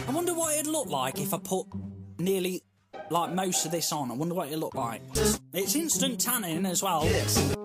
I wonder what it'd look like if I put nearly, like, most of this on. I wonder what it'd look like. It's instant tanning as well. Yes.